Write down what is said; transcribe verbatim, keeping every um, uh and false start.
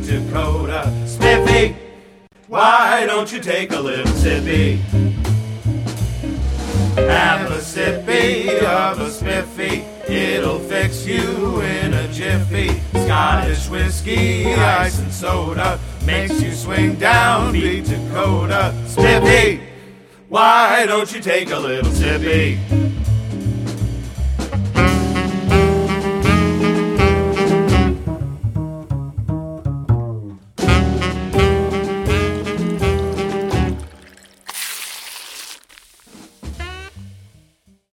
Dakota. Spiffy, why don't you take a little sippy? Have a sippy of a spiffy, it'll fix you in a jiffy. Scottish whiskey, ice and soda, makes you swing down beat Dakota. Spiffy, why don't you take a little sippy?